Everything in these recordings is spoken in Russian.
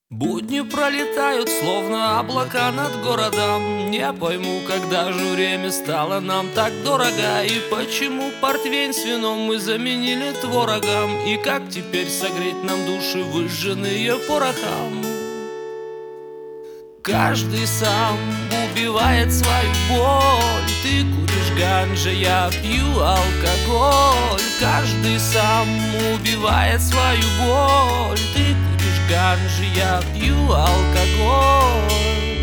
Будни пролетают, словно облака над городом. Не пойму, когда же время стало нам так дорого, и почему портвейн с вином мы заменили творогом, и как теперь согреть нам души, выжженные порохом. Каждый сам убивает свою боль. Ты куришь ганджа, я пью алкоголь. Каждый сам убивает свою боль. Ты куришь ганджа, я пью алкоголь.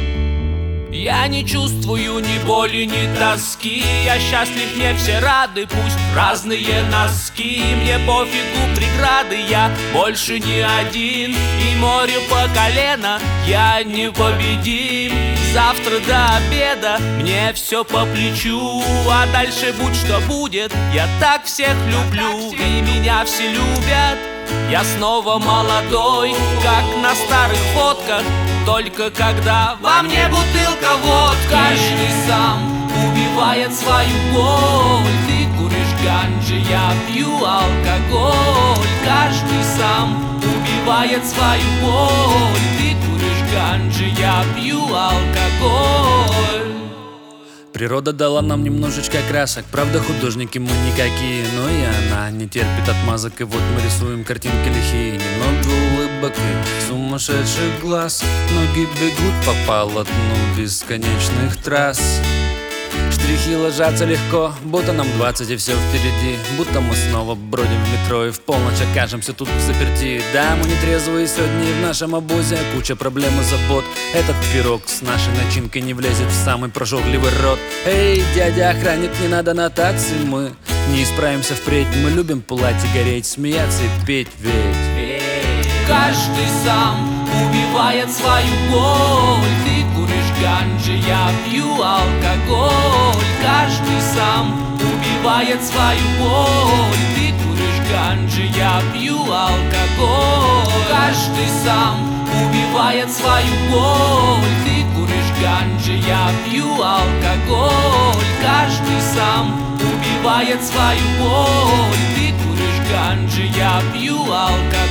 Я не чувствую ни боли, ни тоски. Я счастлив, мне все рады, пусть разные носки. Мне пофигу преграды, я больше не один. И море по колено, я непобедим. Завтра до обеда мне все по плечу, а дальше будь что будет, я так всех люблю. И меня все любят, я снова молодой, как на старых фотках, только когда во мне бутылка водки. Каждый сам убивает свою боль. Ты куришь ганджи, я пью алкоголь. Каждый сам убивает свою боль. Ты куришь ганджи, я пью алкоголь. Природа дала нам немножечко красок, правда художники мы никакие, но и она не терпит отмазок, и вот мы рисуем картинки лихие. Немного улыбок и сумасшедших глаз, ноги бегут по полотну бесконечных трасс. Штрихи ложатся легко, будто нам 20 и все впереди, будто мы снова бродим в метро и в полночь окажемся тут взаперти. Да, мы не трезвые сегодня, и в нашем обозе куча проблем и забот. Этот пирог с нашей начинкой не влезет в самый прожорливый рот. Эй, дядя охранник, не надо нотации, мы не исправимся впредь. Мы любим пылать и гореть, смеяться и петь, ведь каждый сам убивает свою боль. Ты куришь ганджи, я пью алкоголь. Каждый сам убивает свою боль. Ты куришь ганджи, я пью алкоголь. Каждый сам убивает свою боль. Ты куришь ганджи, я пью алкоголь. Каждый сам убивает свою боль. Ты куришь ганджи, я пью алкоголь.